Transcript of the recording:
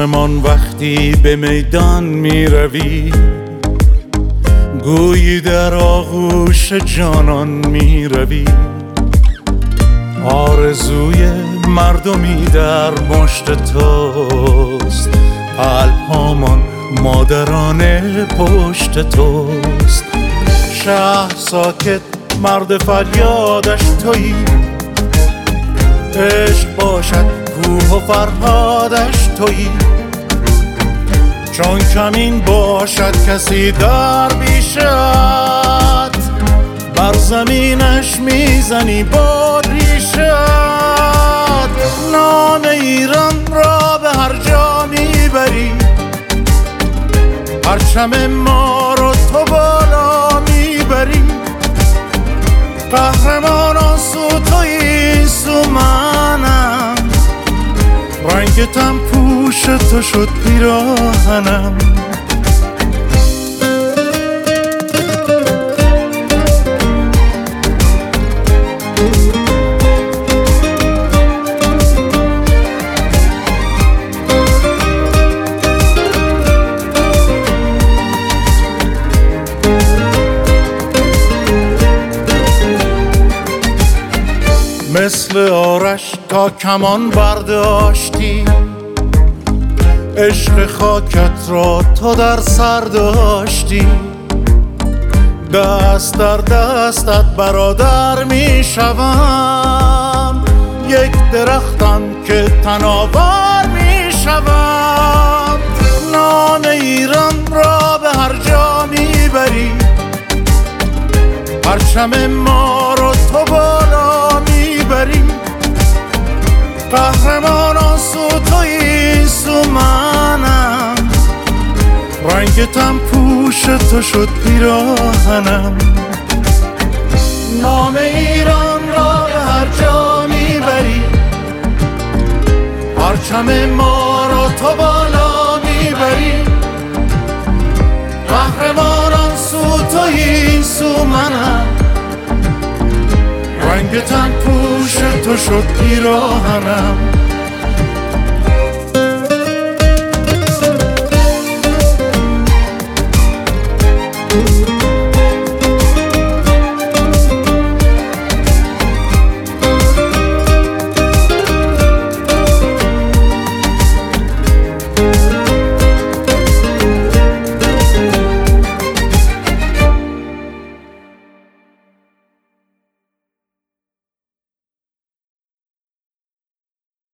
قهرمان وقتی به میدان می روی، گویی در آغوش جانان می روی. آرزوی مردمی در مشت توست، قلب هامان مادرانه پشت توست. شهر ساکت مرد فریادش تویی، عشق باشد کوه و فرهادش تویی. چون کمین باشد کسی در بیشت، بر زمینش میزنی با ریشت. نام ایران را به هر جا میبری، پرچم ما رو تو بالا میبری. قهرمانان سو تویی، سو منم، رنگتم پوش تو شد پیراهنم. مثل آرش تا کمان برداشتی، عشق خاکت را تو در سر داشتی. دست در دستت برادر می شوم، یک درختم که تناور می شوم. نام ایران را به هر جا می بری، پرچم ما رو تو بالا می بری. قهرمانان سو تویی، سو منم، رنگتم پوش تو شد پیراهنم. نام ایران را به هر جا میبری، پرچم ما رو تو بالا میبری. قهرمانان سو تویی، سو منم، رنگتم پوش تو شد پیراهنم.